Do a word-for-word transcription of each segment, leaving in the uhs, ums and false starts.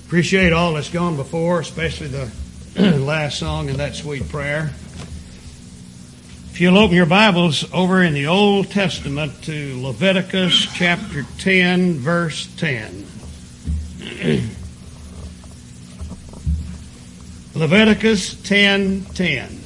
Appreciate all that's gone before, especially the last song and that sweet prayer. If you'll open your Bibles over in the Old Testament to Leviticus chapter ten, verse ten. Leviticus ten ten.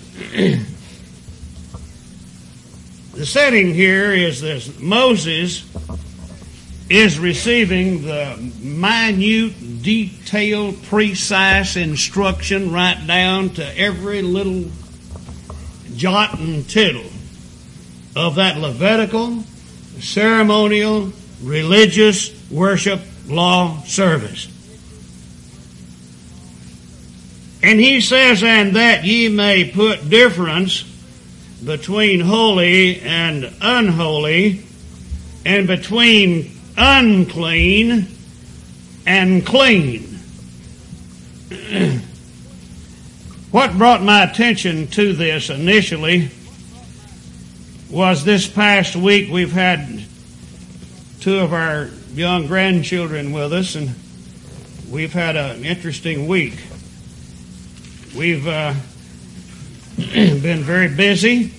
The setting here is this: Moses is receiving the minute, detailed, precise instruction right down to every little jot and tittle of that Levitical, ceremonial, religious worship law service. And he says, and that ye may put difference between holy and unholy, and between unclean and clean. What brought my attention to this initially was this past week we've had two of our young grandchildren with us, and we've had an interesting week. We've uh, been very busy.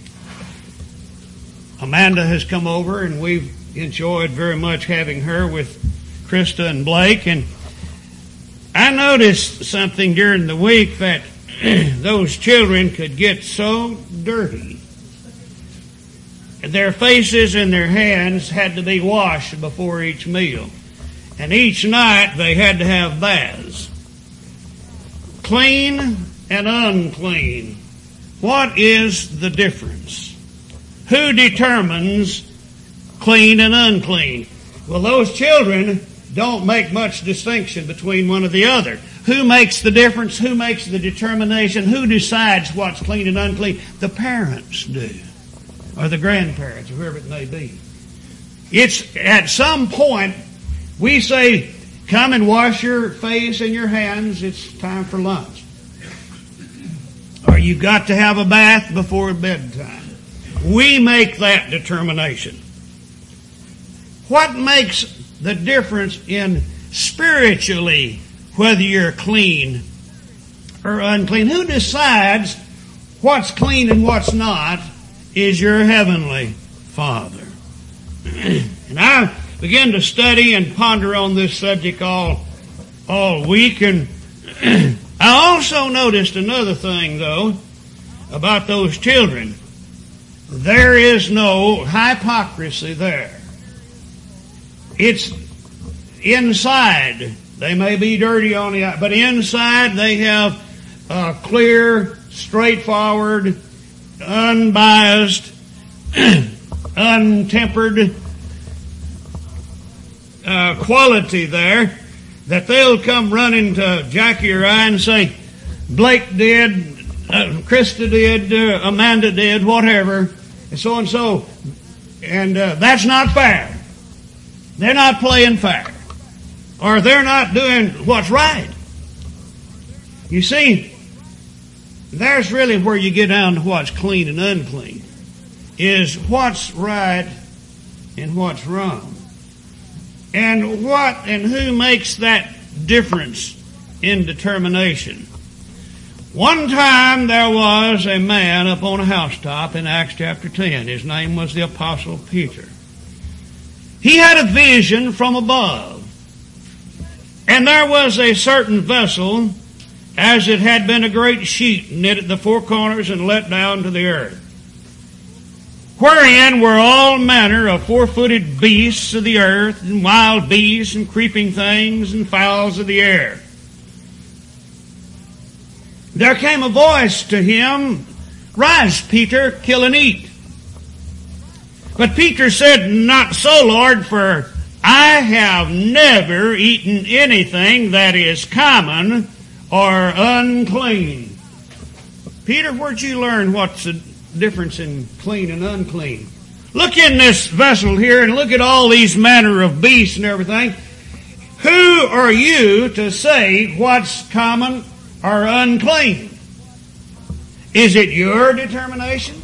Amanda has come over, and we've enjoyed very much having her with Krista and Blake. And I noticed something during the week, that those children could get so dirty. Their faces and their hands had to be washed before each meal. And each night they had to have baths. Clean and unclean. What is the difference? Who determines clean and unclean? Well, those children don't make much distinction between one or the other. Who makes the difference? Who makes the determination? Who decides what's clean and unclean? The parents do, or the grandparents, or whoever it may be. It's at some point we say, come and wash your face and your hands. It's time for lunch. Or you've got to have a bath before bedtime. We make that determination. What makes the difference in spiritually whether you're clean or unclean? Who decides what's clean and what's not is your heavenly Father. And I began to study and ponder on this subject all, all week, and I also noticed another thing, though, about those children. There is no hypocrisy there. It's inside. They may be dirty on the outside, but inside they have a clear, straightforward, unbiased, untempered uh, quality there, that they'll come running to Jackie or I and say, Blake did, uh, Krista did, uh, Amanda did, whatever, and so and so. And uh, that's not fair. They're not playing fair. Or they're not doing what's right. You see, there's really where you get down to what's clean and unclean, is what's right and what's wrong. And what and who makes that difference in determination. One time there was a man up on a housetop in Acts chapter ten. His name was the Apostle Peter. He had a vision from above. And there was a certain vessel, as it had been a great sheet knit at the four corners and let down to the earth, wherein were all manner of four-footed beasts of the earth, and wild beasts, and creeping things, and fowls of the air. There came a voice to him, Rise, Peter, kill and eat. But Peter said, Not so, Lord, for I have never eaten anything that is common or unclean. Peter, where'd you learn what's the difference in clean and unclean? Look in this vessel here and look at all these manner of beasts and everything. Who are you to say what's common or unclean? Is it your determination?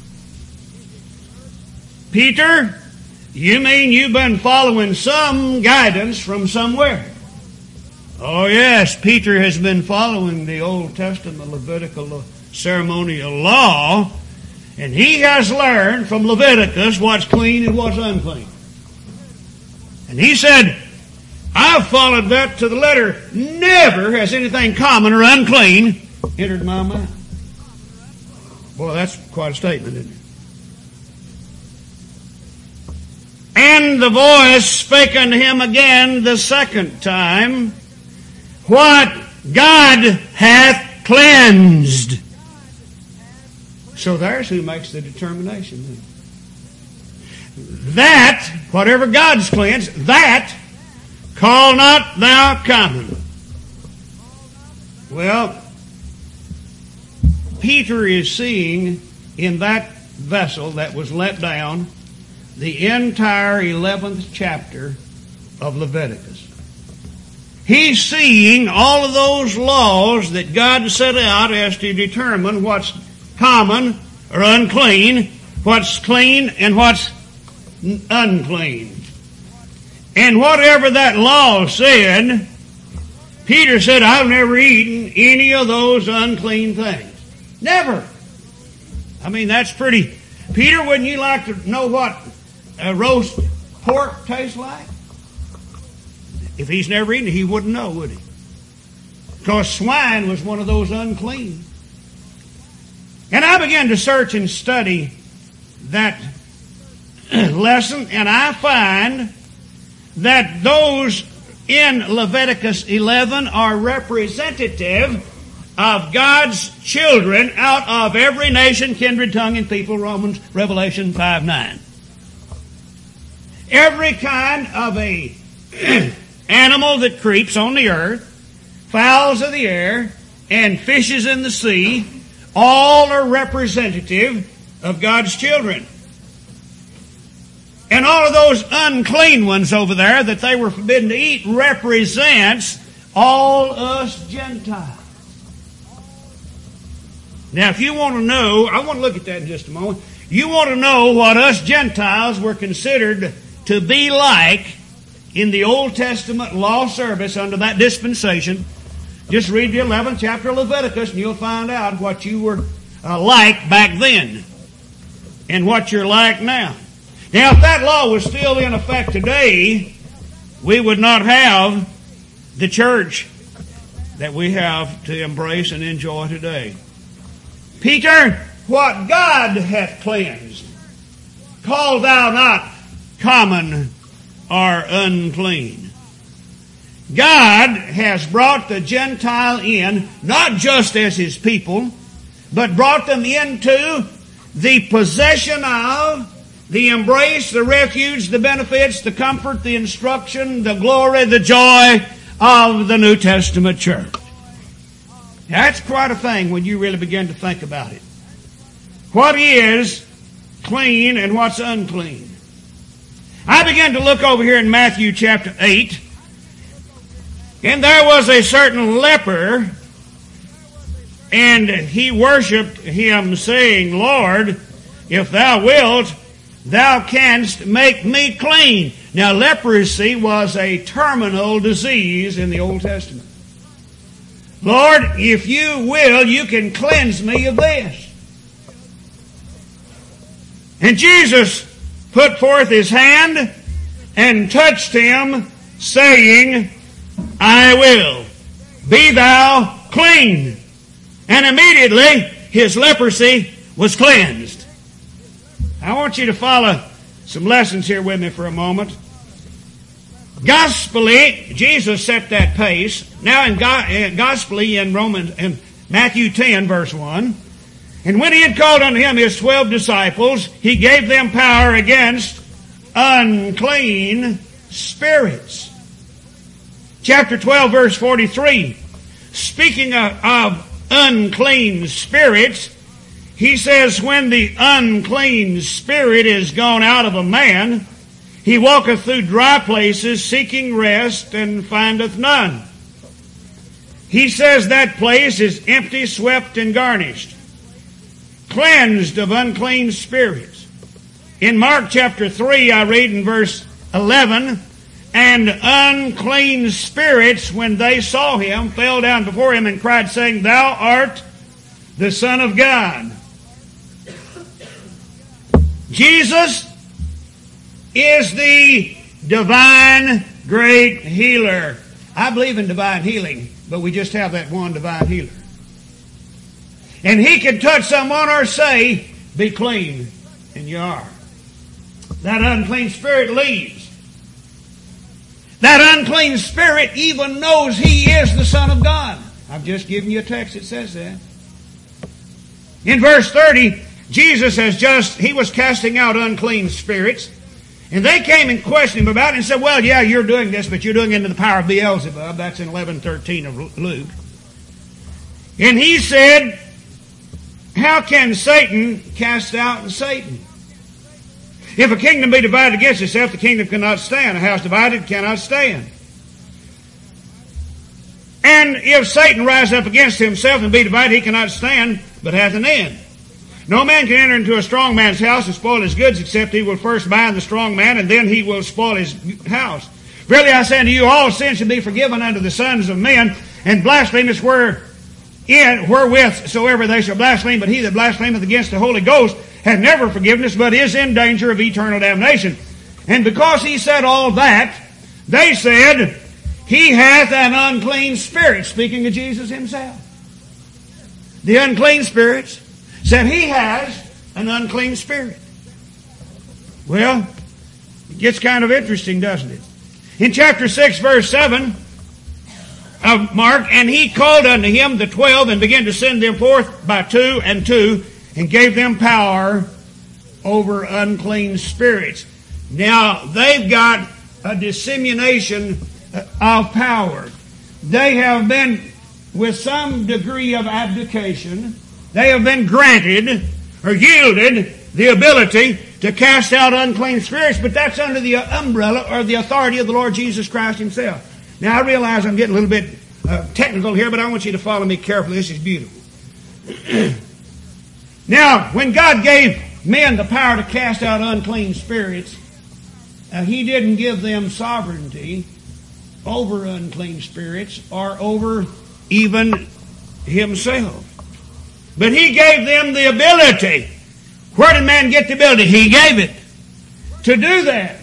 Peter, you mean you've been following some guidance from somewhere? Oh yes, Peter has been following the Old Testament Levitical ceremonial law, and he has learned from Leviticus what's clean and what's unclean. And he said, I've followed that to the letter. Never has anything common or unclean entered my mind. Boy, that's quite a statement, isn't it? And the voice spake unto him again the second time, what God hath cleansed. So there's who makes the determination. That, whatever God's cleansed, that call not thou common. Well, Peter is seeing in that vessel that was let down the entire eleventh chapter of Leviticus. He's seeing all of those laws that God set out as to determine what's common or unclean, what's clean and what's unclean. And whatever that law said, Peter said, I've never eaten any of those unclean things. Never. I mean, that's pretty. Peter, wouldn't you like to know what a roast pork tastes like? If he's never eaten it, he wouldn't know, would he? Because swine was one of those unclean. And I began to search and study that lesson, and I find that those in Leviticus eleven are representative of God's children out of every nation, kindred, tongue, and people, Romans, Revelation five nine. Every kind of a animal that creeps on the earth, fowls of the air, and fishes in the sea, all are representative of God's children. And all of those unclean ones over there that they were forbidden to eat represents all us Gentiles. Now, if you want to know, I want to look at that in just a moment. You want to know what us Gentiles were considered to be like in the Old Testament law service under that dispensation, just read the eleventh chapter of Leviticus and you'll find out what you were uh, like back then and what you're like now. Now, if that law was still in effect today, we would not have the church that we have to embrace and enjoy today. Peter, what God hath cleansed, call thou not common or unclean. God has brought the Gentile in, not just as His people, but brought them into the possession of, the embrace, the refuge, the benefits, the comfort, the instruction, the glory, the joy of the New Testament church. That's quite a thing when you really begin to think about it. What is clean and what's unclean? I began to look over here in Matthew chapter eight, and there was a certain leper, and he worshipped him, saying, Lord, if thou wilt, thou canst make me clean. Now, leprosy was a terminal disease in the Old Testament. Lord, if you will, you can cleanse me of this. And Jesus put forth His hand and touched him, saying, I will. Be thou clean. And immediately his leprosy was cleansed. I want you to follow some lessons here with me for a moment. Gospelly, Jesus set that pace. Now in Gospelly in Romans, in Matthew ten, verse one, and when He had called unto Him His twelve disciples, He gave them power against unclean spirits. Chapter twelve, verse forty-three, speaking of, of unclean spirits, He says, when the unclean spirit is gone out of a man, he walketh through dry places, seeking rest, and findeth none. He says that place is empty, swept, and garnished, cleansed of unclean spirits. In Mark chapter three, I read in verse eleven, And unclean spirits, when they saw him, fell down before him and cried, saying, Thou art the Son of God. Jesus is the divine great healer. I believe in divine healing, but we just have that one divine healer. And he can touch someone or say, Be clean, and you are. That unclean spirit leaves. That unclean spirit even knows he is the Son of God. I've just given you a text that says that. In verse thirty, Jesus has just, he was casting out unclean spirits. And they came and questioned him about it and said, well, yeah, you're doing this, but you're doing it in the power of Beelzebub. That's in eleven thirteen of Luke. And he said, how can Satan cast out Satan? If a kingdom be divided against itself, the kingdom cannot stand. A house divided cannot stand. And if Satan rise up against himself and be divided, he cannot stand, but hath an end. No man can enter into a strong man's house and spoil his goods, except he will first bind the strong man, and then he will spoil his house. Verily I say unto you, all sins shall be forgiven unto the sons of men, and blasphemous were in wherewith soever they shall blaspheme, but he that blasphemeth against the Holy Ghost hath never forgiveness, but is in danger of eternal damnation. And because he said all that, they said, he hath an unclean spirit, speaking of Jesus himself. The unclean spirits said he has an unclean spirit. Well, it gets kind of interesting, doesn't it? In chapter six, verse seven of Mark, and he called unto him the twelve, and began to send them forth by two and two, and gave them power over unclean spirits. Now, they've got a dissemination of power. They have been, with some degree of abdication, they have been granted or yielded the ability to cast out unclean spirits, but that's under the umbrella or the authority of the Lord Jesus Christ himself. Now, I realize I'm getting a little bit uh, technical here, but I want you to follow me carefully. This is beautiful. Now, when God gave men the power to cast out unclean spirits, uh, He didn't give them sovereignty over unclean spirits or over even Himself. But He gave them the ability. Where did man get the ability? He gave it to do that.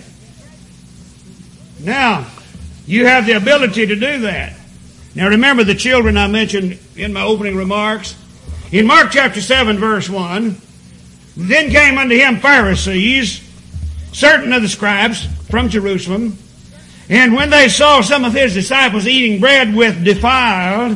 Now, you have the ability to do that. Now remember the children I mentioned in my opening remarks. In Mark chapter seven, verse one, then came unto him Pharisees, certain of the scribes from Jerusalem, and when they saw some of his disciples eating bread with defiled,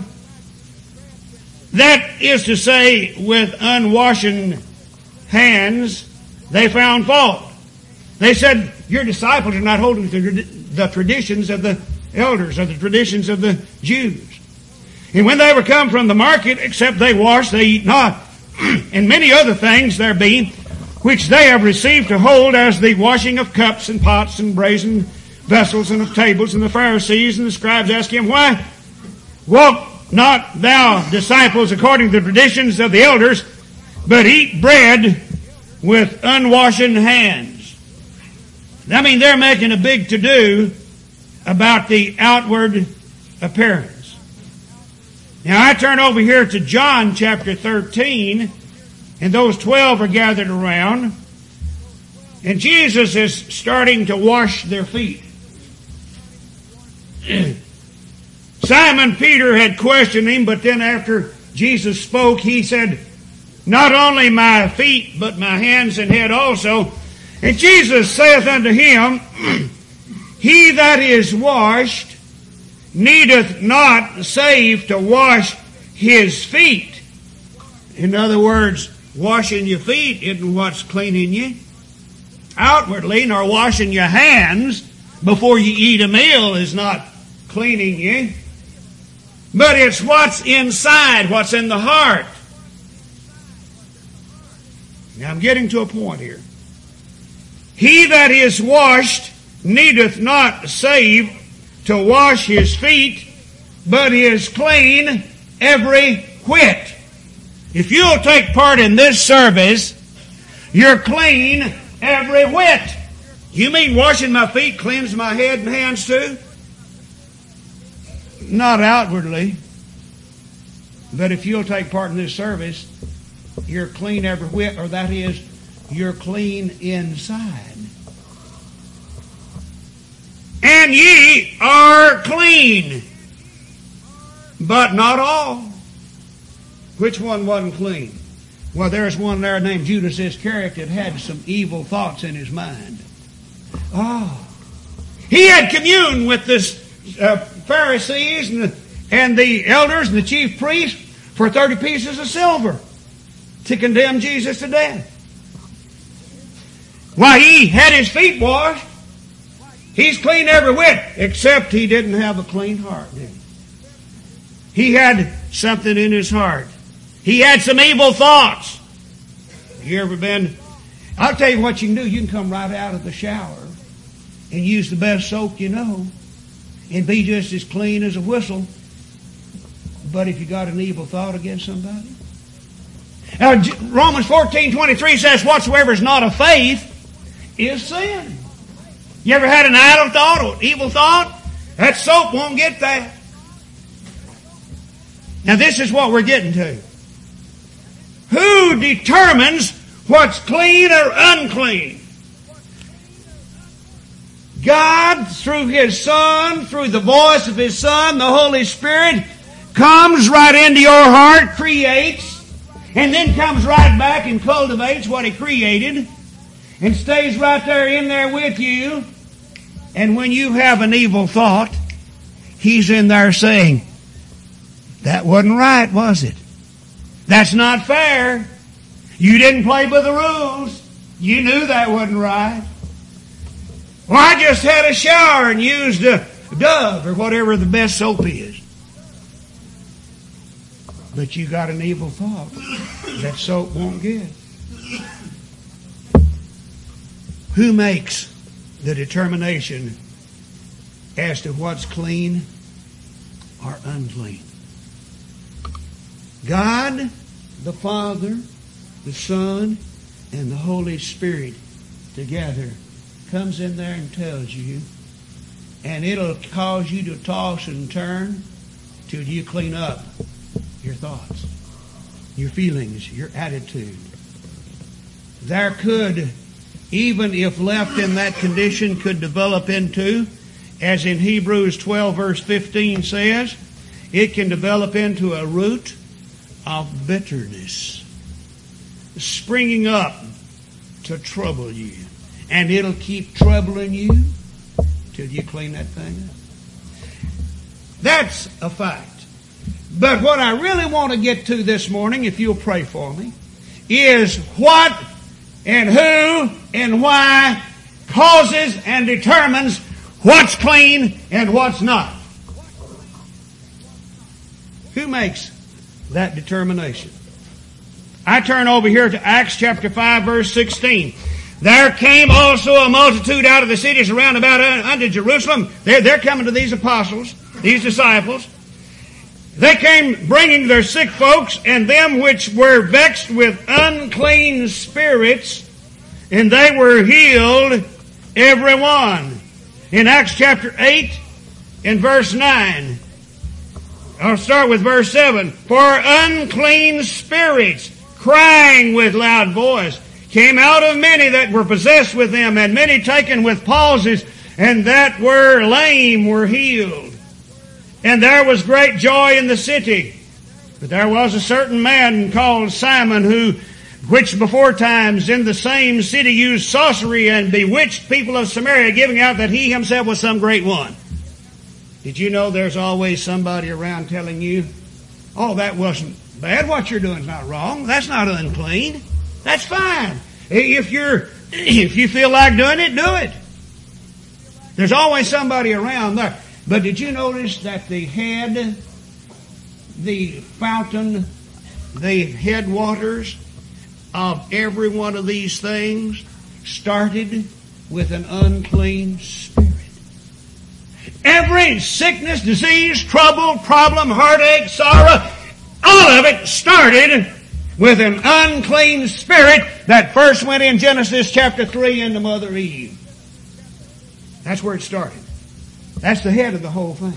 that is to say, with unwashen hands, they found fault. They said, your disciples are not holding to the traditions of the elders, or the traditions of the Jews. And when they were come from the market, except they wash, they eat not. And many other things there be, which they have received to hold, as the washing of cups and pots and brazen vessels and of tables. And the Pharisees and the scribes asked him, why walk not thou disciples according to the traditions of the elders, but eat bread with unwashen hands? I mean, they're making a big to-do about the outward appearance. Now, I turn over here to John chapter thirteen, and those twelve are gathered around, and Jesus is starting to wash their feet. Simon Peter had questioned him, but then after Jesus spoke, he said, not only my feet, but my hands and head also. And Jesus saith unto him, he that is washed needeth not save to wash his feet. In other words, washing your feet isn't what's cleaning you outwardly, nor washing your hands before you eat a meal is not cleaning you. But it's what's inside, what's in the heart. Now I'm getting to a point here. He that is washed needeth not save to wash his feet, but is clean every whit. If you'll take part in this service, you're clean every whit. You mean washing my feet cleanse my head and hands too? Not outwardly. But if you'll take part in this service, you're clean every whit, or that is, you're clean inside. And ye are clean, but not all. Which one wasn't clean? Well, there's one there named Judas Iscariot that had some evil thoughts in his mind. Oh. He had communed with the uh, Pharisees and the, and the elders and the chief priests for thirty pieces of silver to condemn Jesus to death. Why, he had his feet washed. He's clean every whit, except he didn't have a clean heart, did he? He had something in his heart. He had some evil thoughts. You ever been... I'll tell you what you can do. You can come right out of the shower and use the best soap you know and be just as clean as a whistle. But if you got an evil thought against somebody... Now, Romans fourteen twenty-three says, whatsoever is not of faith is sin. You ever had an idle thought or evil thought? That soap won't get that. Now this is what we're getting to. Who determines what's clean or unclean? God, through His Son, through the voice of His Son, the Holy Spirit, comes right into your heart, creates, and then comes right back and cultivates what He created, and stays right there in there with you. And when you have an evil thought, He's in there saying, that wasn't right, was it? That's not fair. You didn't play by the rules. You knew that wasn't right. Well, I just had a shower and used a Dove or whatever the best soap is. But you got an evil thought. That soap won't get. Who makes the determination as to what's clean or unclean? God, the Father, the Son, and the Holy Spirit together comes in there and tells you, and it'll cause you to toss and turn till you clean up your thoughts, your feelings, your attitude. There could, even if left in that condition, could develop into, as in Hebrews twelve verse fifteen says, it can develop into a root of bitterness springing up to trouble you. And it'll keep troubling you till you clean that thing up. That's a fact. But what I really want to get to this morning, if you'll pray for me, is what and who and why causes and determines what's clean and what's not. Who makes that determination? I turn over here to Acts chapter five verse sixteen. There came also a multitude out of the cities around about unto Jerusalem. They're, they're coming to these apostles, these disciples. They came bringing their sick folks and them which were vexed with unclean spirits, and they were healed every one. In Acts chapter eight and verse nine. I'll start with verse seven. For unclean spirits, crying with loud voice, came out of many that were possessed with them, and many taken with palsies, and that were lame were healed. And there was great joy in the city. But there was a certain man called Simon, who, which before times in the same city used sorcery and bewitched people of Samaria, giving out that he himself was some great one. Did you know there's always somebody around telling you, oh, that wasn't bad. What you're doing is not wrong. That's not unclean. That's fine. If you're, if you feel like doing it, do it. There's always somebody around there. But did you notice that the head, the fountain, the headwaters of every one of these things started with an unclean spirit? Every sickness, disease, trouble, problem, heartache, sorrow, all of it started with an unclean spirit that first went in Genesis chapter three into Mother Eve. That's where it started. That's the head of the whole thing.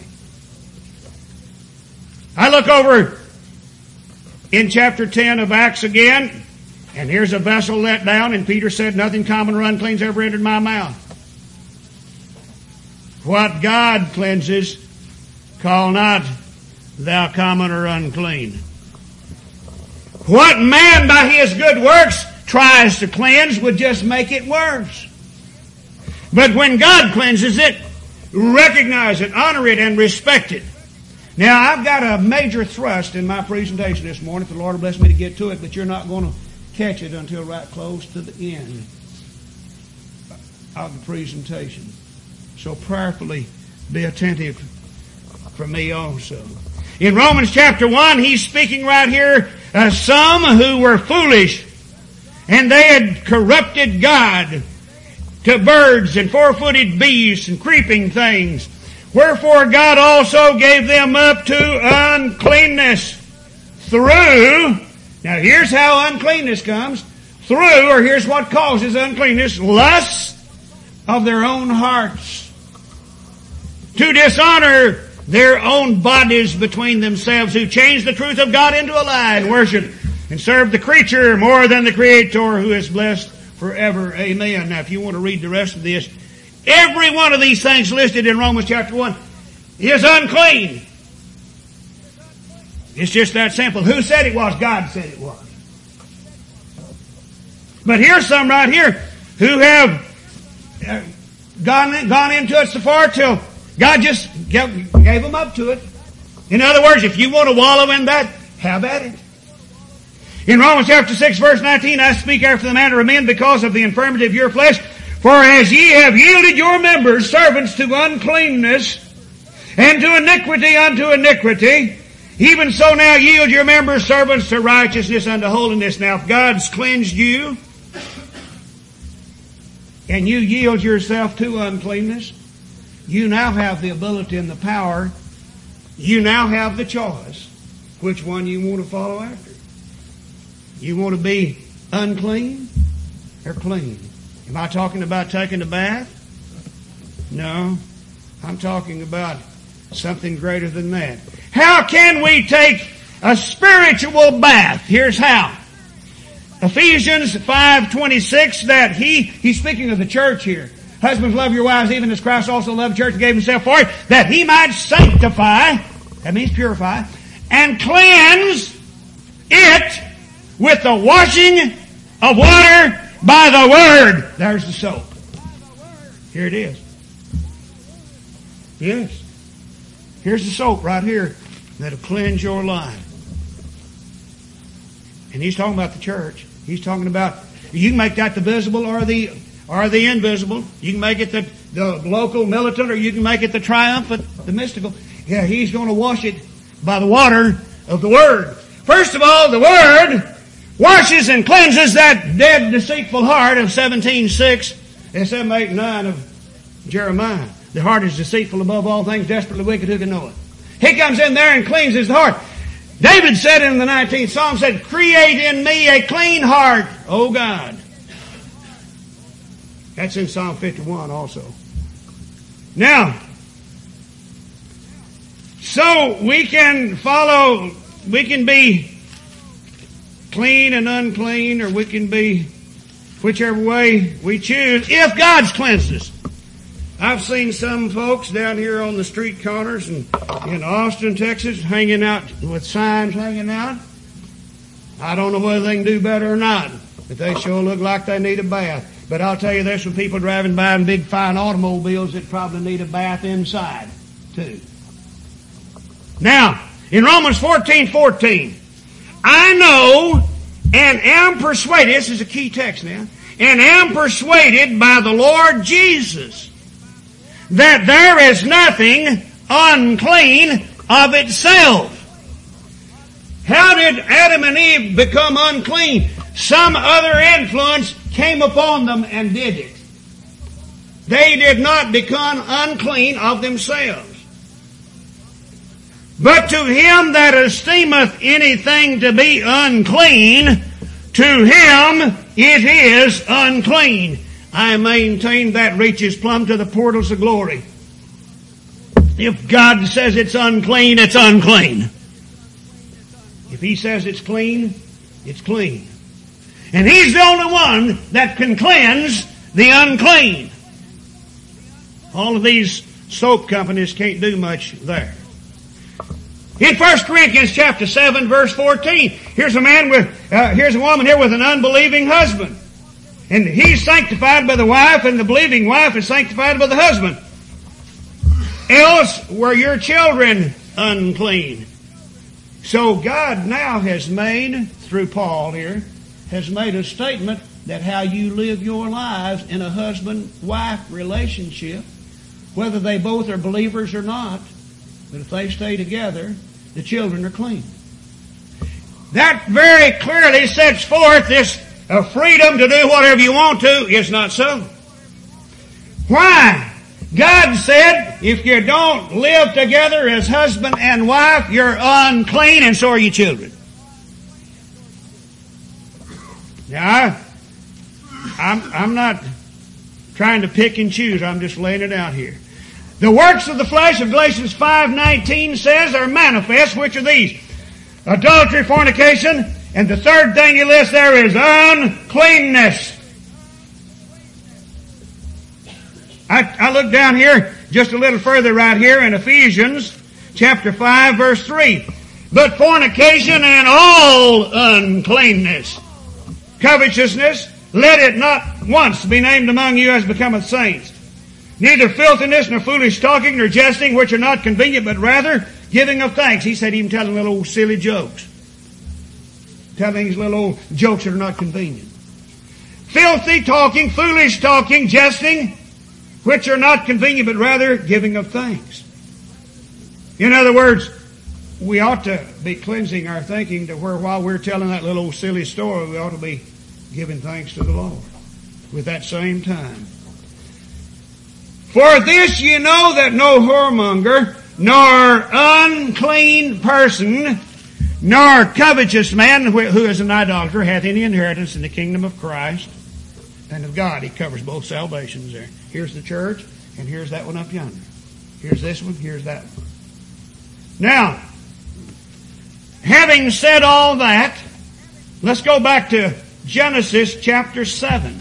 I look over in chapter ten of Acts again, and here's a vessel let down, and Peter said, nothing common or unclean's ever entered my mouth. What God cleanses, call not thou common or unclean. What man by his good works tries to cleanse would just make it worse. But when God cleanses it, recognize it, honor it, and respect it. Now, I've got a major thrust in my presentation this morning. If the Lord will bless me to get to it, but you're not going to catch it until right close to the end of the presentation. So prayerfully be attentive for me also. In Romans chapter one, he's speaking right here of some who were foolish, and they had corrupted God to birds and four-footed beasts and creeping things. Wherefore God also gave them up to uncleanness through, now here's how uncleanness comes, through, or here's what causes uncleanness, lust of their own hearts, to dishonor their own bodies between themselves, who change the truth of God into a lie and worship and serve the creature more than the Creator, who is blessed forever. Amen. Now, if you want to read the rest of this, every one of these things listed in Romans chapter one is unclean. It's just that simple. Who said it was? God said it was. But here's some right here who have gone, gone into it so far till God just gave them up to it. In other words, if you want to wallow in that, have at it. In Romans chapter six, verse nineteen, I speak after the manner of men because of the infirmity of your flesh. For as ye have yielded your members servants to uncleanness, and to iniquity unto iniquity, even so now yield your members servants to righteousness unto holiness. Now if God's cleansed you, and you yield yourself to uncleanness, you now have the ability and the power, you now have the choice which one you want to follow after. You want to be unclean or clean? Am I talking about taking a bath? No. I'm talking about something greater than that. How can we take a spiritual bath? Here's how. Ephesians five twenty-six, that he, he's speaking of the church here. Husbands, love your wives even as Christ also loved the church and gave himself for it, that he might sanctify, that means purify, and cleanse it with the washing of water by the Word. There's the soap. Here it is. Yes. Here's the soap right here that'll cleanse your life. And he's talking about the church. He's talking about, you can make that the visible or the or the invisible. You can make it the, the local, militant, or you can make it the triumphant, the mystical. Yeah, he's going to wash it by the water of the Word. First of all, the Word washes and cleanses that dead, deceitful heart of seventeen six and seven, eight, and nine of Jeremiah. The heart is deceitful above all things, desperately wicked, who can know it? He comes in there and cleanses the heart. David said in the nineteenth Psalm, said, create in me a clean heart, O God. That's in Psalm fifty-one also. Now, so we can follow, we can be clean and unclean, or we can be whichever way we choose, if God's cleansed us. I've seen some folks down here on the street corners and in Austin, Texas, hanging out with signs hanging out. I don't know whether they can do better or not, but they sure look like they need a bath. But I'll tell you, there's some people driving by in big fine automobiles that probably need a bath inside too. Now, in Romans fourteen fourteen, I know and am persuaded, this is a key text now, and am persuaded by the Lord Jesus that there is nothing unclean of itself. How did Adam and Eve become unclean? Some other influence came upon them and did it. They did not become unclean of themselves. But to him that esteemeth anything to be unclean, to him it is unclean. I maintain that reaches plumb to the portals of glory. If God says it's unclean, it's unclean. If He says it's clean, it's clean. And He's the only one that can cleanse the unclean. All of these soap companies can't do much there. In First Corinthians chapter seven, verse fourteen, here's a man with, uh, here's a woman here with an unbelieving husband. And he's sanctified by the wife, and the believing wife is sanctified by the husband. Else were your children unclean. So God now has made, through Paul here, has made a statement that how you live your lives in a husband-wife relationship, whether they both are believers or not, but if they stay together, the children are clean. That very clearly sets forth this uh, freedom to do whatever you want to. It's not so. Why? God said, if you don't live together as husband and wife, you're unclean, and so are your children. Now, I'm, I'm not trying to pick and choose. I'm just laying it out here. The works of the flesh of Galatians five nineteen says are manifest, which are these: adultery, fornication, and the third thing he lists there is uncleanness. I, I look down here just a little further right here in Ephesians chapter five verse three. But fornication and all uncleanness, covetousness, let it not once be named among you as becometh saints. Neither filthiness, nor foolish talking, nor jesting, which are not convenient, but rather giving of thanks. He said even telling little old silly jokes. Telling these little old jokes that are not convenient. Filthy talking, foolish talking, jesting, which are not convenient, but rather giving of thanks. In other words, we ought to be cleansing our thinking to where while we're telling that little old silly story, we ought to be giving thanks to the Lord with that same time. For this you know that no whoremonger, nor unclean person, nor covetous man who is an idolater hath any inheritance in the kingdom of Christ and of God. He covers both salvations there. Here's the church, and here's that one up yonder. Here's this one, here's that one. Now, having said all that, let's go back to Genesis chapter seven.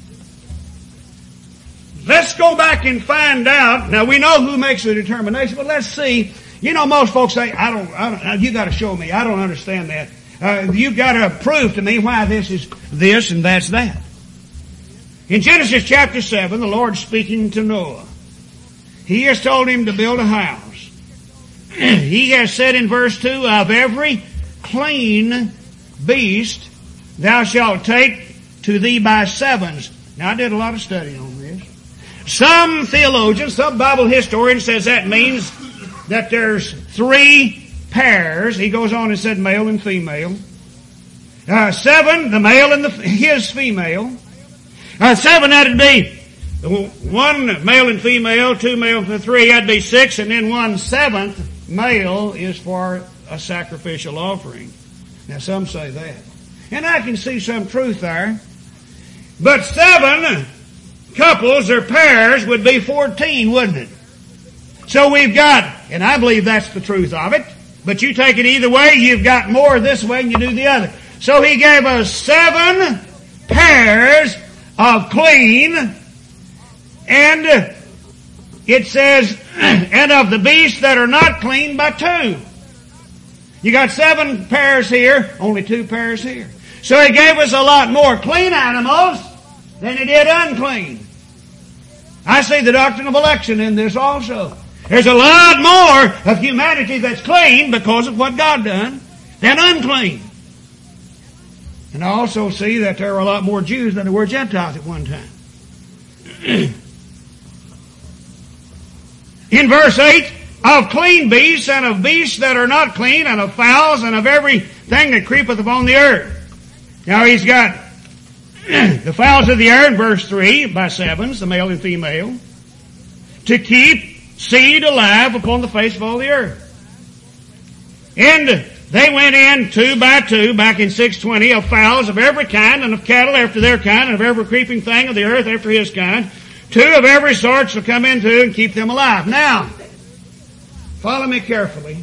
Let's go back and find out. Now we know who makes the determination, but let's see. You know, most folks say, I don't, I don't you got to show me. I don't understand that. Uh, you've got to prove to me why this is this and that's that. In Genesis chapter seven, the Lord's speaking to Noah. He has told him to build a house. He has said in verse two, of every clean beast thou shalt take to thee by sevens. Now I did a lot of study on this. Some theologians, some Bible historians says that means that there's three pairs. He goes on and said male and female. Uh, seven, the male and the, his female. Uh, seven, that'd be one male and female, two male and three, that'd be six, and then one seventh male is for a sacrificial offering. Now some say that. And I can see some truth there. But seven couples or pairs would be fourteen, wouldn't it? So we've got, and I believe that's the truth of it, but you take it either way, you've got more this way than you do the other. So he gave us seven pairs of clean, and it says, and of the beasts that are not clean by two. You got seven pairs here, only two pairs here. So he gave us a lot more clean animals than he did unclean. I see the doctrine of election in this also. There's a lot more of humanity that's clean because of what God done than unclean. And I also see that there are a lot more Jews than there were Gentiles at one time. In verse eight, of clean beasts and of beasts that are not clean, and of fowls and of everything that creepeth upon the earth. Now he's got the fowls of the air in verse three by sevens, the male and female, to keep seed alive upon the face of all the earth. And they went in two by two back in six twenty of fowls of every kind and of cattle after their kind and of every creeping thing of the earth after his kind. Two of every sort shall come into and keep them alive. Now, follow me carefully.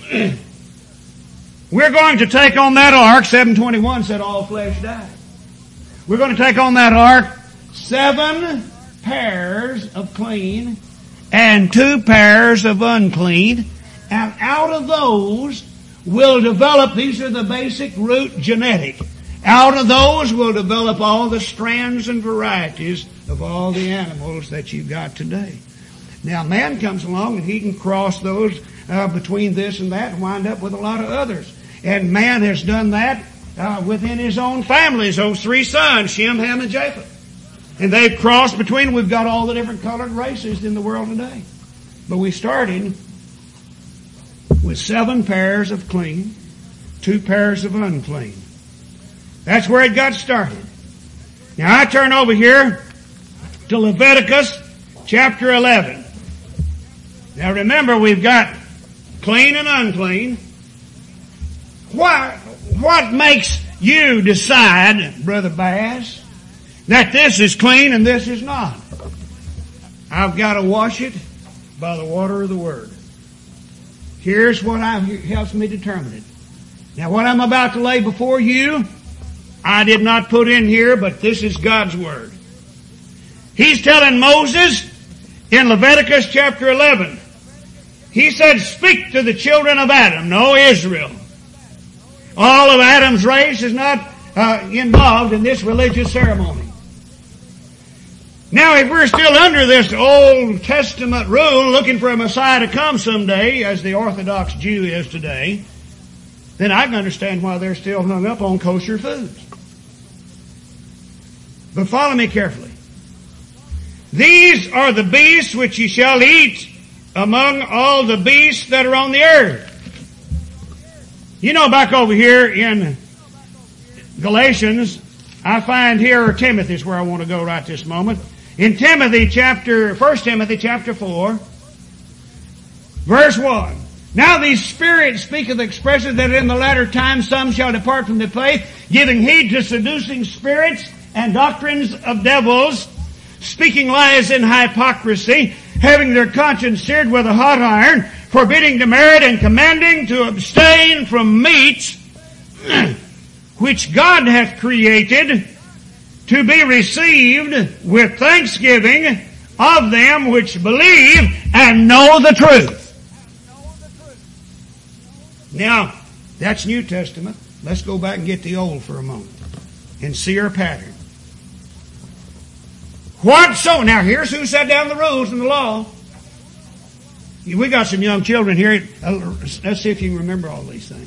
We're going to take on that ark. seven twenty-one said all flesh died. We're going to take on that ark seven pairs of clean and two pairs of unclean. And out of those will develop, these are the basic root genetic. Out of those will develop all the strands and varieties of all the animals that you've got today. Now man comes along and he can cross those uh, between this and that and wind up with a lot of others. And man has done that uh, within his own families, those three sons, Shem, Ham, and Japheth. And they've crossed between, we've got all the different colored races in the world today. But we started with seven pairs of clean, two pairs of unclean. That's where it got started. Now I turn over here to Leviticus chapter eleven. Now remember, we've got clean and unclean. What, what makes you decide, Brother Bass, that this is clean and this is not? I've got to wash it by the water of the Word. Here's what I, helps me determine it. Now what I'm about to lay before you, I did not put in here, but this is God's Word. He's telling Moses in Leviticus chapter eleven, he said, speak to the children of Adam, no Israel. All of Adam's race is not uh, involved in this religious ceremony. Now, if we're still under this Old Testament rule, looking for a Messiah to come someday, as the Orthodox Jew is today, then I can understand why they're still hung up on kosher foods. But follow me carefully. These are the beasts which ye shall eat among all the beasts that are on the earth. You know, back over here in Galatians, I find here, or Timothy is where I want to go right this moment. In Timothy chapter, First Timothy chapter four, verse one. Now these spirits speak of the expression that in the latter times some shall depart from the faith, giving heed to seducing spirits and doctrines of devils, speaking lies in hypocrisy, having their conscience seared with a hot iron, forbidding to marry and commanding to abstain from meats which God hath created to be received with thanksgiving of them which believe and know the truth. Now, that's New Testament. Let's go back and get the Old for a moment and see our pattern. What so? Now here's who set down the rules and the law. We got some young children here. Let's see if you can remember all these things.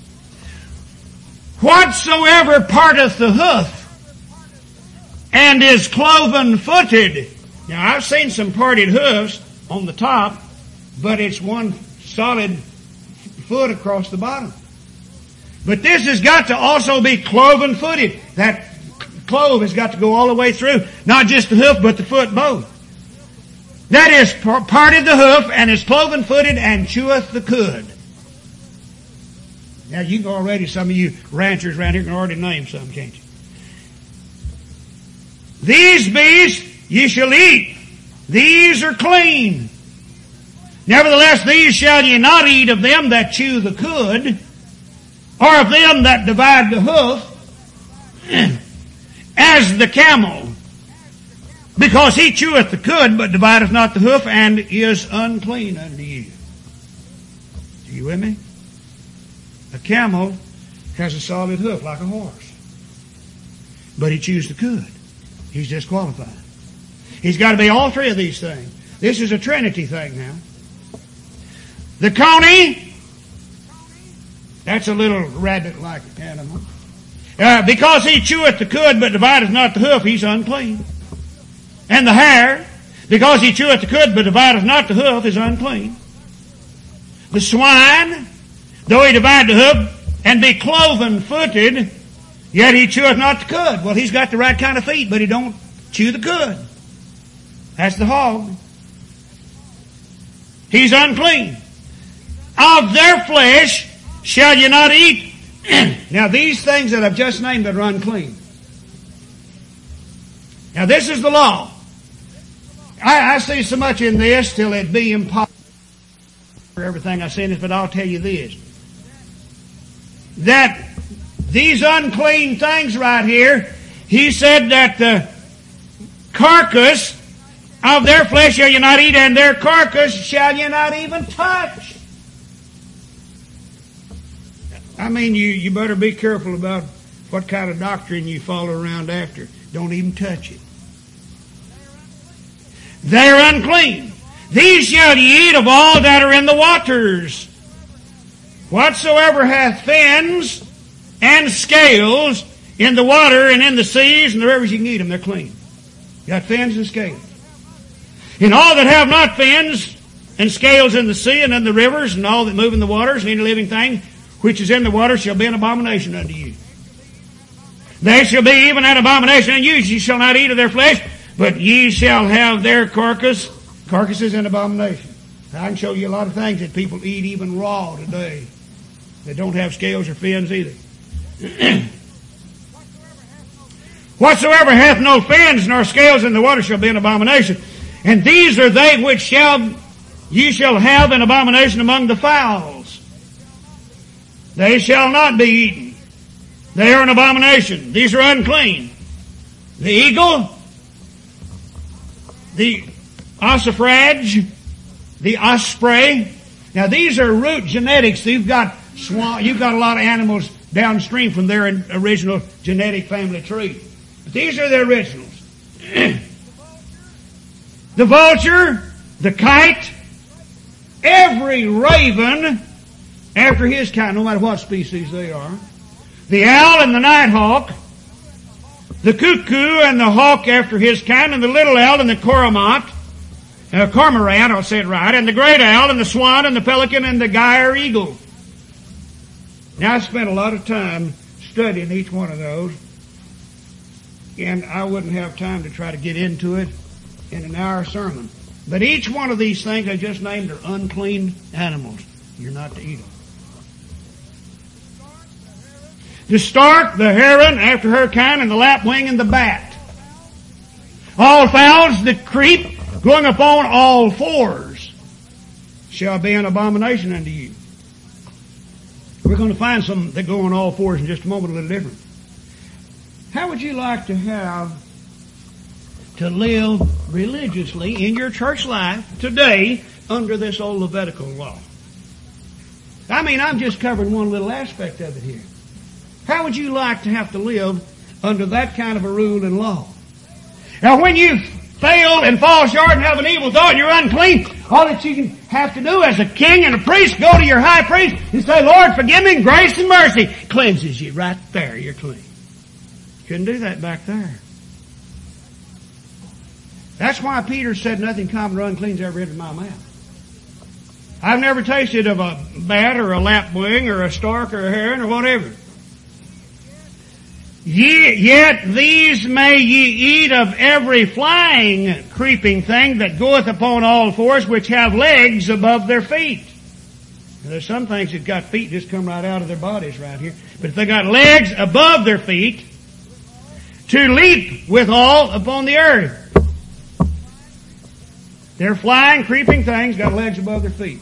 Whatsoever parteth the hoof and is cloven footed. Now I've seen some parted hoofs on the top, but it's one solid foot across the bottom. But this has got to also be cloven footed. That clove has got to go all the way through, not just the hoof, but the foot both. That is parted the hoof and is cloven footed and cheweth the cud. Now you can already, some of you ranchers around here can already name some, can't you? These beasts ye shall eat. These are clean. Nevertheless, these shall ye not eat of them that chew the cud, or of them that divide the hoof, as the camel, because he cheweth the cud, but divideth not the hoof, and is unclean unto you. Are you with me? A camel has a solid hoof like a horse, but he chews the cud. He's disqualified. He's got to be all three of these things. This is a Trinity thing now. The coney, that's a little rabbit-like animal. Uh, because he cheweth the cud, but divideth not the hoof, he's unclean. And the hare, because he cheweth the cud, but divideth not the hoof, is unclean. The swine, though he divide the hoof and be cloven-footed, yet he cheweth not the cud. Well, he's got the right kind of feet, but he don't chew the cud. That's the hog. He's unclean. Of their flesh shall you not eat. Now these things that I've just named that are unclean. Now this is the law. I, I see so much in this till it be impossible for everything I say in this, but I'll tell you this. That these unclean things right here, he said that the carcass of their flesh shall you not eat, and their carcass shall you not even touch. I mean, you, you better be careful about what kind of doctrine you follow around after. Don't even touch it. They're unclean. These shall ye eat of all that are in the waters. Whatsoever hath fins and scales in the water and in the seas and the rivers, you can eat them. They're clean. Got fins and scales. And all that have not fins and scales in the sea and in the rivers and all that move in the waters and any living thing which is in the water shall be an abomination unto you. They shall be even an abomination unto you. Ye shall not eat of their flesh, but ye shall have their carcass. Carcass is an abomination. I can show you a lot of things that people eat even raw today that don't have scales or fins either. Whatsoever hath no fins nor scales in the water shall be an abomination. And these are they which shall ye shall have an abomination among the fowls. They shall not be eaten. They are an abomination. These are unclean. The eagle, the ossifrage, the osprey. Now these are root genetics. You've got swan, you've got a lot of animals downstream from their original genetic family tree. But these are the originals. The vulture, the kite, every raven after his kind, no matter what species they are, the owl and the nighthawk, the cuckoo and the hawk after his kind, and the little owl and the cormorant, uh, cormorant, I'll say it right, and the great owl and the swan and the pelican and the gyre eagle. Now I spent a lot of time studying each one of those, and I wouldn't have time to try to get into it in an hour sermon. But each one of these things I just named are unclean animals. You're not to eat them. The stork, the heron after her kind, and the lapwing and the bat. All fowls that creep, going upon all fours, shall be an abomination unto you. We're going to find some that go on all fours in just a moment, a little different. How would you like to have to live religiously in your church life today under this old Levitical law? I mean, I'm just covering one little aspect of it here. How would you like to have to live under that kind of a rule and law? Now, when you fail and fall short and have an evil thought and you're unclean, all that you can have to do as a king and a priest, go to your high priest and say, Lord, forgive me, grace and mercy. Cleanses you right there. You're clean. Couldn't do that back there. That's why Peter said nothing common or unclean has ever entered my mouth. I've never tasted of a bat or a lapwing or a stork or a heron or whatever. Ye, yet these may ye eat of every flying, creeping thing that goeth upon all fours, which have legs above their feet. Now, there's some things that got feet just come right out of their bodies right here. But if they got legs above their feet, to leap withal upon the earth. They're flying, creeping things, got legs above their feet.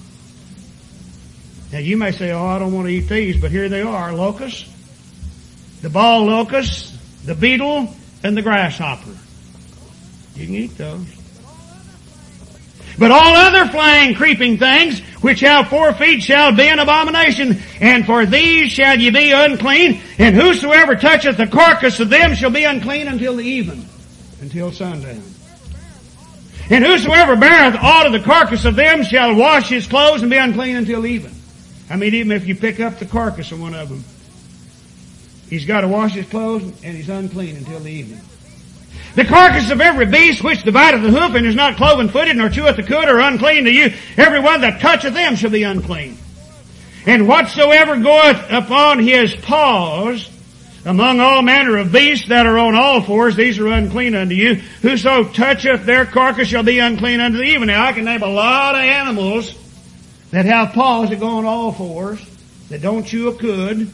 Now you may say, oh, I don't want to eat these, but here they are. Locusts, the ball locust, the beetle, and the grasshopper. You can eat those. But all other flying, creeping things, which have four feet, shall be an abomination, and for these shall ye be unclean, and whosoever toucheth the carcass of them shall be unclean until the even, until sundown. And whosoever beareth aught of the carcass of them shall wash his clothes and be unclean until even. I mean, even if you pick up the carcass of one of them, he's got to wash his clothes and he's unclean until the evening. The carcass of every beast which divideth the hoof and is not cloven footed nor cheweth the cud are unclean to you. Every one that toucheth them shall be unclean. And whatsoever goeth upon his paws among all manner of beasts that are on all fours, these are unclean unto you. Whoso toucheth their carcass shall be unclean unto the even. Now I can name a lot of animals that have paws that go on all fours. that don't chew a cud,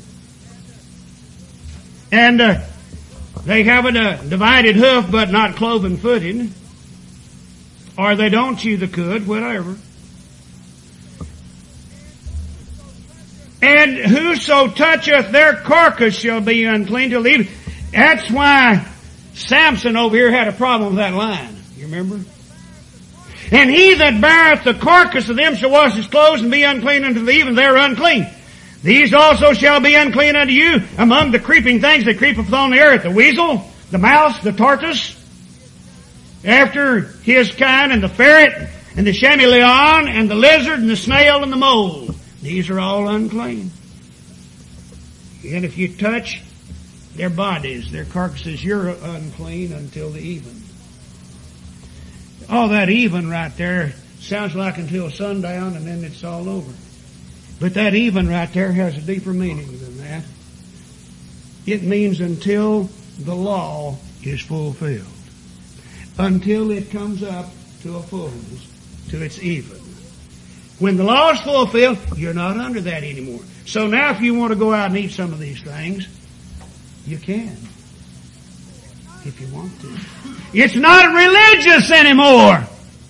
and uh, they have a uh, divided hoof but not cloven footed, or they don't chew the cud, whatever. And whoso toucheth their carcass shall be unclean till even. That's why Samson over here had a problem with that line. You remember? And he that beareth the carcass of them shall wash his clothes and be unclean unto the even. They are unclean. These also shall be unclean unto you among the creeping things that creep upon the earth. The weasel, the mouse, the tortoise, after his kind, and the ferret, and the chamois and the lizard, and the snail, and the mole. These are all unclean. And if you touch their bodies, their carcasses, you're unclean until the even. All that even right there sounds like until sundown and then it's all over. But that even right there has a deeper meaning than that. It means until the law is fulfilled. Until it comes up to a fullness, to its even. When the law is fulfilled, you're not under that anymore. So now if you want to go out and eat some of these things, you can. If you want to. It's not religious anymore.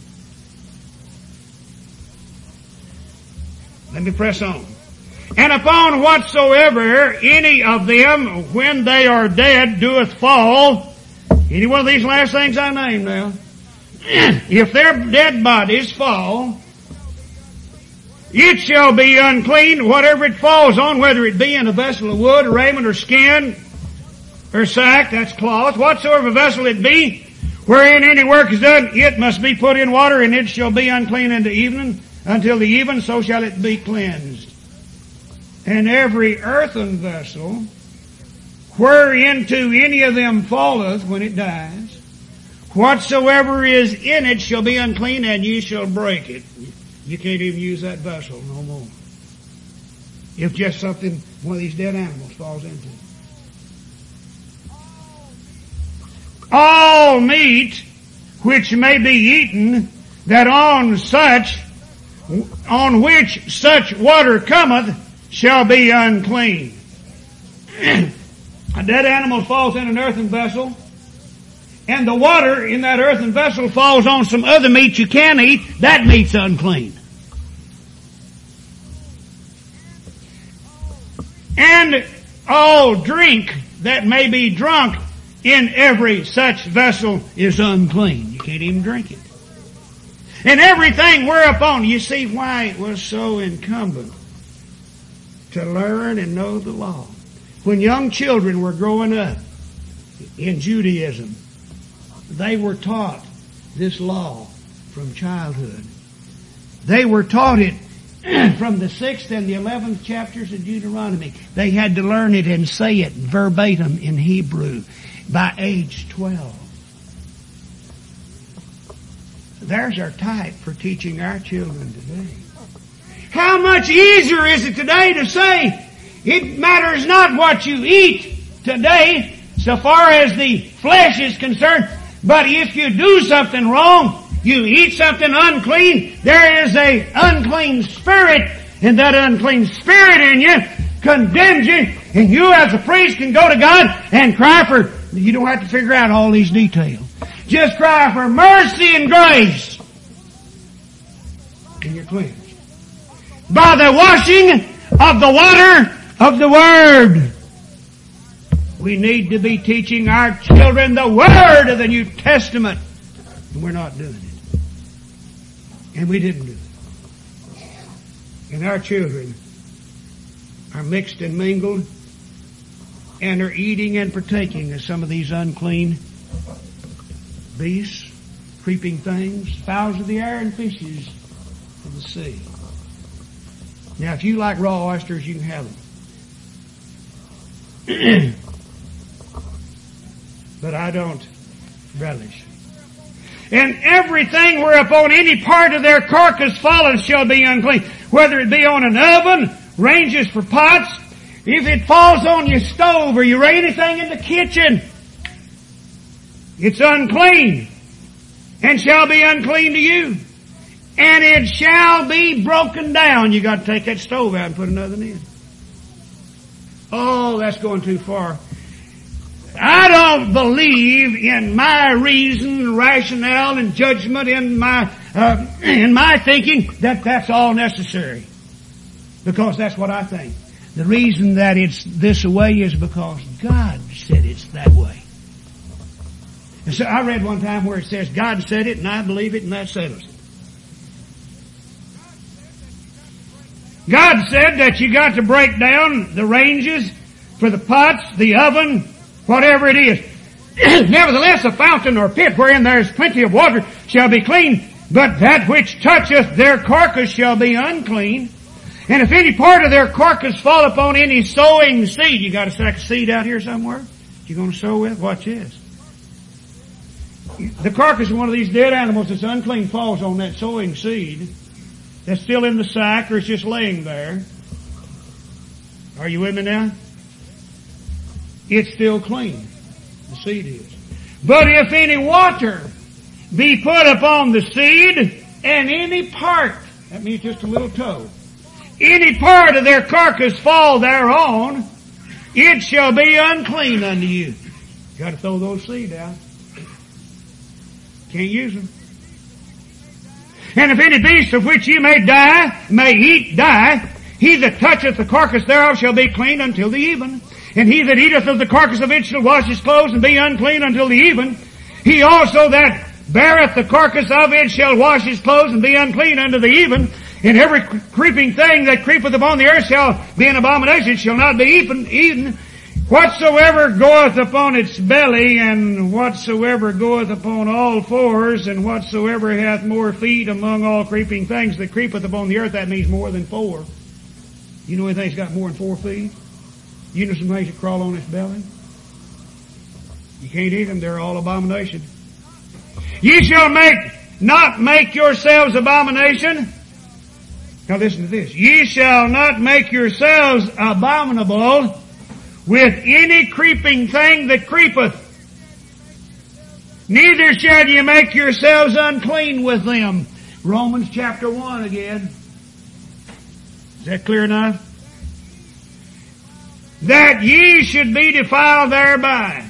Let me press on. And upon whatsoever any of them, when they are dead, doeth fall. Any one of these last things I named now. If their dead bodies fall, it shall be unclean, whatever it falls on, whether it be in a vessel of wood, or raiment, or skin, or sack, that's cloth, whatsoever vessel it be, wherein any work is done, it must be put in water, and it shall be unclean unto evening, until the even, so shall it be cleansed. And every earthen vessel, whereinto any of them falleth when it dies, whatsoever is in it shall be unclean, and ye shall break it. You can't even use that vessel no more. If just something, one of these dead animals falls into it. All meat which may be eaten, that on such, on which such water cometh, shall be unclean. A dead animal falls in an earthen vessel, and the water in that earthen vessel falls on some other meat you can eat, that meat's unclean. And all drink that may be drunk in every such vessel is unclean. You can't even drink it. And everything whereupon, you see why it was so incumbent to learn and know the law. When young children were growing up in Judaism, they were taught this law from childhood. They were taught it from the sixth and the eleventh chapters of Deuteronomy. They had to learn it and say it verbatim in Hebrew by age twelve. There's our type for teaching our children today. How much easier is it today to say, it matters not what you eat today, so far as the flesh is concerned, but if you do something wrong, you eat something unclean, there is a unclean spirit, and that unclean spirit in you condemns you, and you as a priest can go to God and cry for, you don't have to figure out all these details. Just cry for mercy and grace, and you're cleansed. By the washing of the water of the Word. We need to be teaching our children the Word of the New Testament. And we're not doing it. And we didn't do it. And our children are mixed and mingled and are eating and partaking of some of these unclean beasts, creeping things, fowls of the air, and fishes of the sea. Now, if you like raw oysters, you can have them. But I don't relish. And everything whereupon any part of their carcass falleth shall be unclean, whether it be on an oven, ranges for pots, if it falls on your stove or you lay anything in the kitchen, it's unclean, and shall be unclean to you. And it shall be broken down. You got to take that stove out and put another in. Oh, that's going too far. I don't believe in my reason, rationale, and judgment in my uh, in my thinking that that's all necessary. Because that's what I think. The reason that it's this way is because God said it's that way. And so I read one time where it says, God said it and I believe it and that settles it. God said that you got to break down the ranges for the pots, the oven, whatever it is. Nevertheless, a fountain or pit wherein there is plenty of water shall be clean, but that which toucheth their carcass shall be unclean. And if any part of their carcass fall upon any sowing seed, you got a sack of seed out here somewhere you're going to sow with? Watch this. The carcass of one of these dead animals that's unclean falls on that sowing seed that's still in the sack or it's just laying there. Are you with me now? It's still clean. The seed is. But if any water be put upon the seed and any part, that means just a little toe, any part of their carcass fall thereon, it shall be unclean unto you. You got to throw those seed out. Can't use them. And if any beast of which ye may die, may eat, die, he that toucheth the carcass thereof shall be clean until the even. And he that eateth of the carcass of it shall wash his clothes and be unclean until the even. He also that beareth the carcass of it shall wash his clothes and be unclean unto the even. And every creeping thing that creepeth upon the earth shall be an abomination, shall not be eaten, eaten. Whatsoever goeth upon its belly, and whatsoever goeth upon all fours, and whatsoever hath more feet among all creeping things that creepeth upon the earth, that means more than four. You know anything's got more than four feet? You know some things that crawl on its belly? You can't eat them, they're all abomination. Ye shall make, not make yourselves abomination. Now listen to this. Ye shall not make yourselves abominable with any creeping thing that creepeth. Neither shall ye make yourselves unclean with them. Romans chapter one again. Is that clear enough? That ye should be defiled thereby.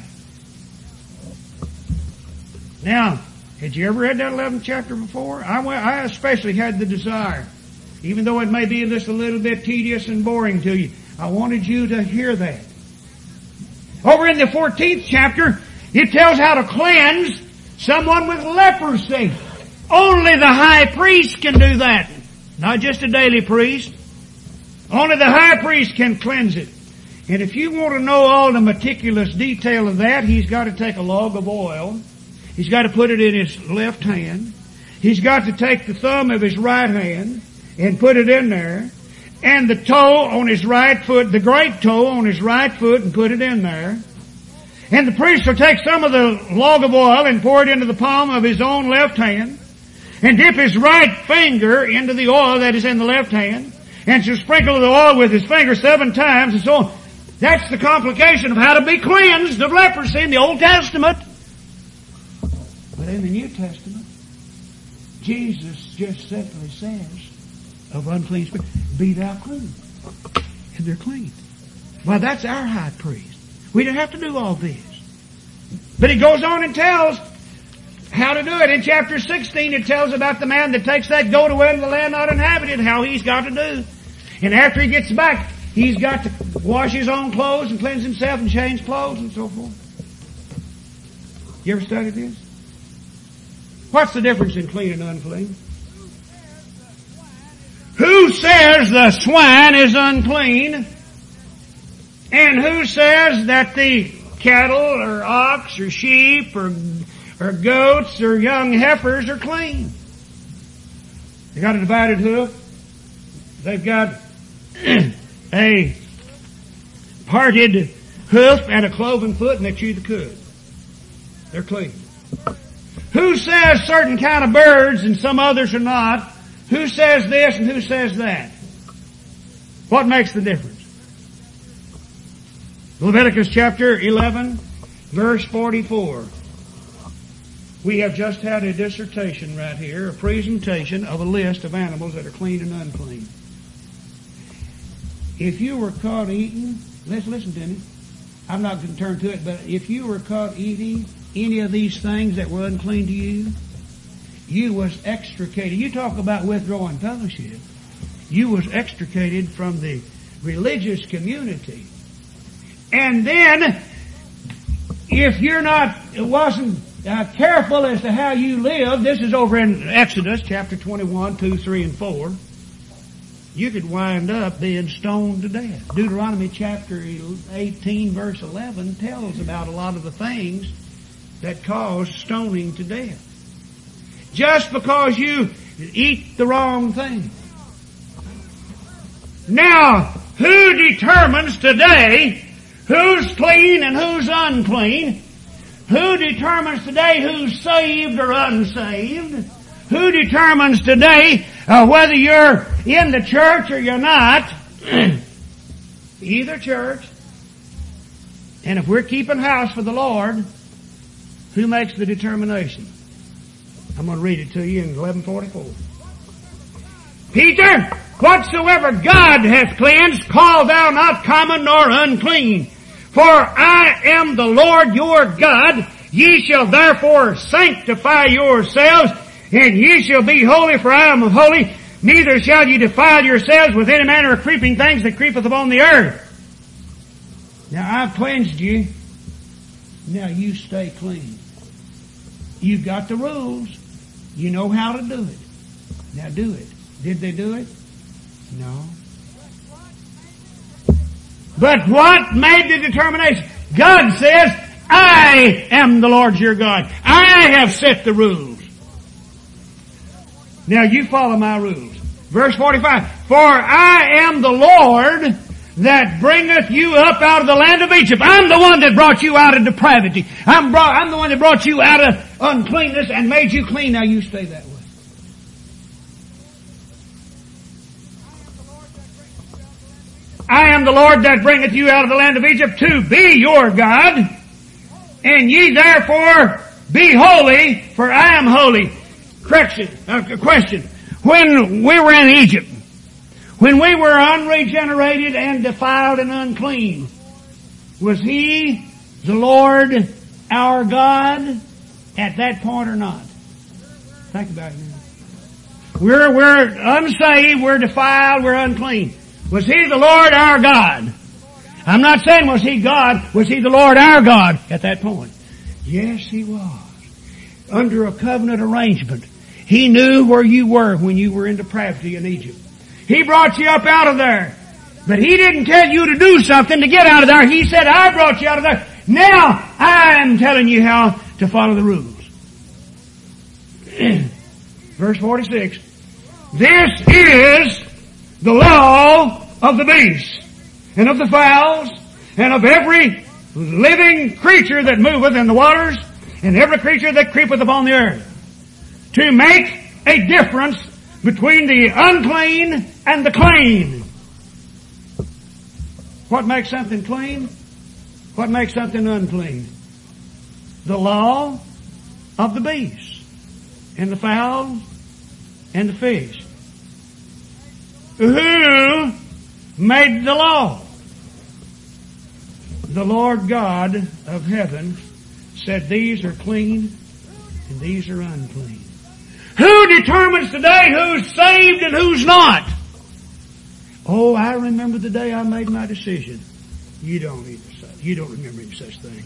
Now, had you ever read that eleventh chapter before? I, went, I especially had the desire, even though it may be just a little bit tedious and boring to you, I wanted you to hear that. Over in the fourteenth chapter, it tells how to cleanse someone with leprosy. Only the high priest can do that. Not just a daily priest. Only the high priest can cleanse it. And if you want to know all the meticulous detail of that, he's got to take a log of oil. He's got to put it in his left hand. He's got to take the thumb of his right hand and put it in there. And the toe on his right foot, the great toe on his right foot, and put it in there. And the priest will take some of the log of oil and pour it into the palm of his own left hand, and dip his right finger into the oil that is in the left hand, and shall sprinkle the oil with his finger seven times, and so on. That's the complication of how to be cleansed of leprosy in the Old Testament. But in the New Testament, Jesus just simply says, of unclean spirit, be thou clean. And they're clean. Well, that's our high priest. We don't have to do all this. But he goes on and tells how to do it. In chapter sixteen, it tells about the man that takes that goat away to the land not inhabited, how he's got to do. And after he gets back, he's got to wash his own clothes and cleanse himself and change clothes and so forth. You ever studied this? What's the difference in clean and unclean? Who says the swine is unclean? And who says that the cattle or ox or sheep or, or goats or young heifers are clean? They got a divided hoof. They've got a parted hoof and a cloven foot, and they chew the cud. They're clean. Who says certain kind of birds and some others are not? Who says this and who says that? What makes the difference? Leviticus chapter eleven, verse forty-four. We have just had a dissertation right here, a presentation of a list of animals that are clean and unclean. if you were caught eating, let's listen to me. I'm not going to turn to it, but if you were caught eating any of these things that were unclean to you, you was extricated. You talk about withdrawing fellowship. You was extricated from the religious community. And then, if you're not, it wasn't uh, careful as to how you live, this is over in Exodus chapter twenty-one, two, three, and four. You could wind up being stoned to death. Deuteronomy chapter eighteen, verse eleven tells about a lot of the things that cause stoning to death. Just because you eat the wrong thing. Now, who determines today who's clean and who's unclean? Who determines today who's saved or unsaved? Who determines today uh, whether you're in the church or you're not? Either church. And if we're keeping house for the Lord, who makes the determination? I'm going to read it to you in eleven forty-four. Peter, whatsoever God hath cleansed, call thou not common nor unclean. For I am the Lord your God. Ye shall therefore sanctify yourselves, and ye shall be holy, for I am holy. Neither shall ye defile yourselves with any manner of creeping things that creepeth upon the earth. Now I've cleansed you. Now you stay clean. You've got the rules. You know how to do it. Now do it. Did they do it? No. But what made the determination? God says, I am the Lord your God. I have set the rules. Now you follow my rules. Verse forty-five. For I am the Lord that bringeth you up out of the land of Egypt. I'm the one that brought you out of depravity. I'm, brought, I'm the one that brought you out of uncleanness and made you clean. Now you stay that way. I am the Lord that bringeth you out of the land of Egypt to be your God. And ye therefore be holy, for I am holy. Correction, uh, question. When we were in Egypt, when we were unregenerated and defiled and unclean, was He the Lord our God at that point or not? Think about it now. We're, we're unsaved, we're defiled, we're unclean. Was He the Lord our God? I'm not saying was He God, was He the Lord our God at that point? Yes, He was. Under a covenant arrangement. He knew where you were when you were in depravity in Egypt. He brought you up out of there. But He didn't tell you to do something to get out of there. He said, I brought you out of there. Now, I'm telling you how to follow the rules. Verse forty-six. This is the law of the beasts, and of the fowls, and of every living creature that moveth in the waters, and every creature that creepeth upon the earth, to make a difference between the unclean and the clean. What makes something clean? What makes something unclean? The law of the beasts, and the fowls, and the fish. Who made the law? The Lord God of heaven said these are clean and these are unclean. Who determines today who's saved and who's not? Oh, I remember the day I made my decision. You don't either. You don't remember any such thing.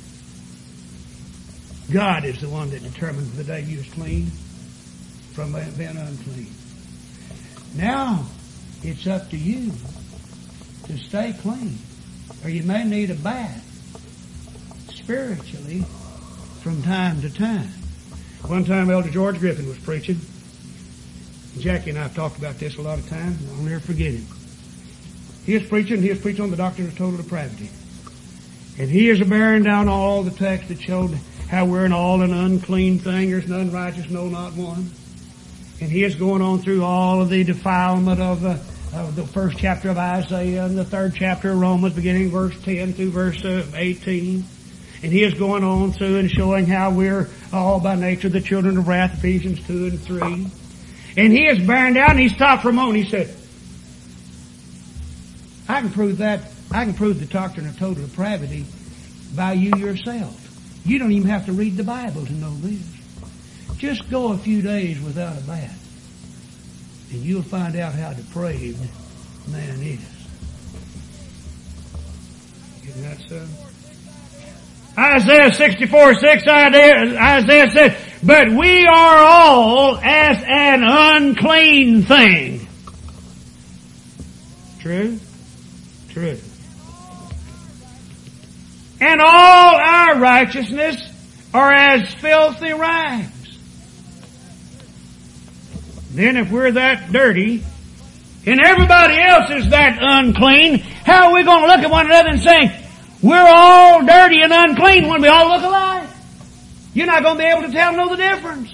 God is the one that determines the day you was clean from being unclean. Now, it's up to you to stay clean. Or you may need a bath spiritually from time to time. One time Elder George Griffin was preaching. Jackie and I have talked about this a lot of times, and I'll never forget him. He was preaching, he was preaching on the doctrine of total depravity. And he is bearing down all the texts that showed how we're an all an unclean thing. There's none righteous, no, not one. And he is going on through all of the defilement of, uh, of the first chapter of Isaiah and the third chapter of Romans, beginning verse ten through verse uh, eighteen. And he is going on through and showing how we're all by nature the children of wrath, Ephesians two and three. And he is bearing down, and he stopped for a moment. He said, I can prove that. I can prove the doctrine of total depravity by you yourself. You don't even have to read the Bible to know this. Just go a few days without a bath, and you'll find out how depraved man is. Isn't that so? Isaiah sixty-four six, Isaiah said, but we are all as an unclean thing. True? True. And all our righteousness are as filthy rags. Then if we're that dirty, and everybody else is that unclean, how are we going to look at one another and say, we're all dirty and unclean when we all look alike? You're not going to be able to tell know the difference.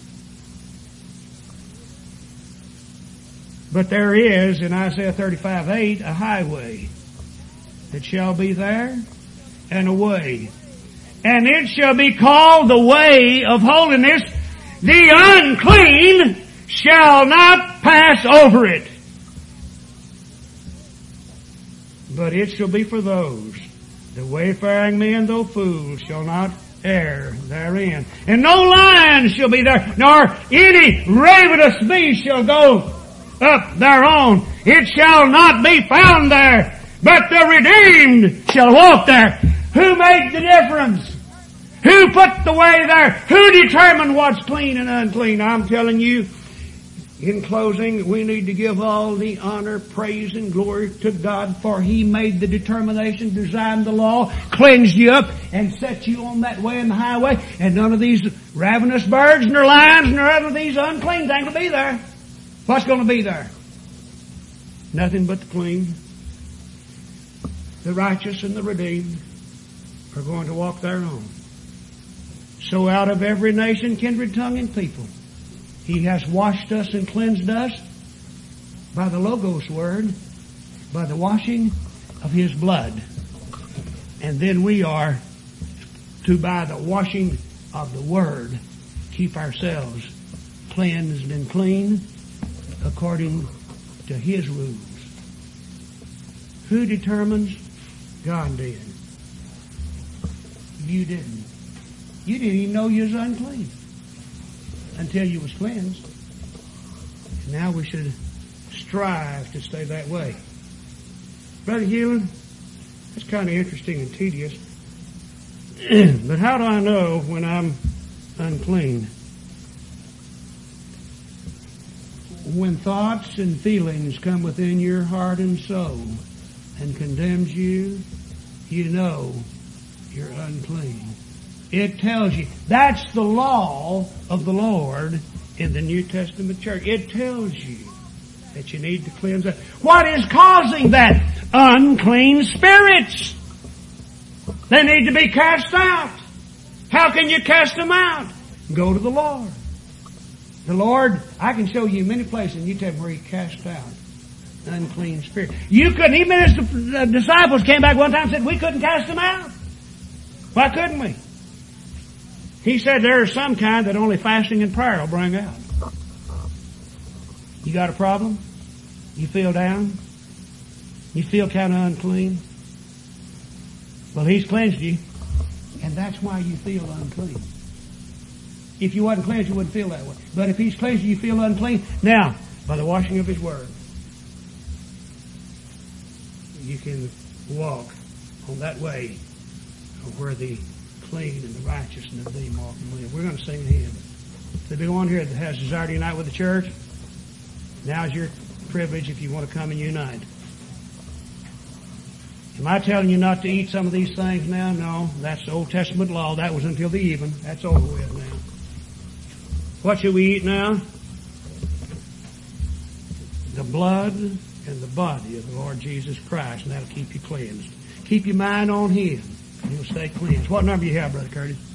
But there is, in Isaiah thirty-five eight, a highway that shall be there, and a way. And it shall be called the way of holiness. The unclean shall not pass over it, but it shall be for those. The wayfaring men, though fools, shall not err therein. And no lion shall be there, nor any ravenous beast shall go up thereon. It shall not be found there, but the redeemed shall walk there. Who made the difference? Who put the way there? Who determined what's clean and unclean? I'm telling you, in closing, we need to give all the honor, praise, and glory to God, for He made the determination, designed the law, cleansed you up, and set you on that way in the highway. And none of these ravenous birds, nor lions, nor other of these unclean things will be there. What's going to be there? Nothing but the clean. The righteous and the redeemed are going to walk thereon. So out of every nation, kindred, tongue, and people, He has washed us and cleansed us by the Logos word, by the washing of His blood. And then we are to, by the washing of the word, keep ourselves cleansed and clean according to His rules. Who determines? God did. You didn't. You didn't even know you was unclean until you was cleansed. And now we should strive to stay that way. Brother Hewlin, that's kind of interesting and tedious. But how do I know when I'm unclean? When thoughts and feelings come within your heart and soul and condemns you, you know you're unclean. It tells you. That's the law of the Lord in the New Testament church. It tells you that you need to cleanse that. What is causing that? Unclean spirits. They need to be cast out. How can you cast them out? Go to the Lord. The Lord, I can show you many places in New Testament where He cast out unclean spirit. You couldn't, even as the disciples came back one time and said, we couldn't cast them out. Why couldn't we? He said there are some kind that only fasting and prayer will bring out. You got a problem? You feel down? You feel kind of unclean? Well, He's cleansed you, and that's why you feel unclean. If you wasn't cleansed, you wouldn't feel that way. But if He's cleansed you, you feel unclean. Now, by the washing of His Word, you can walk on that way where the clean and the righteous and the redeemed walk and live. We're going to sing a hymn. There'll be one here that has desire to unite with the church. Now's your privilege if you want to come and unite. Am I telling you not to eat some of these things now? No, that's the Old Testament law. That was until the even. That's over with now. What should we eat now? The blood and the body of the Lord Jesus Christ, and that'll keep you cleansed. Keep your mind on Him, and you'll stay cleansed. What number do you have, Brother Curtis?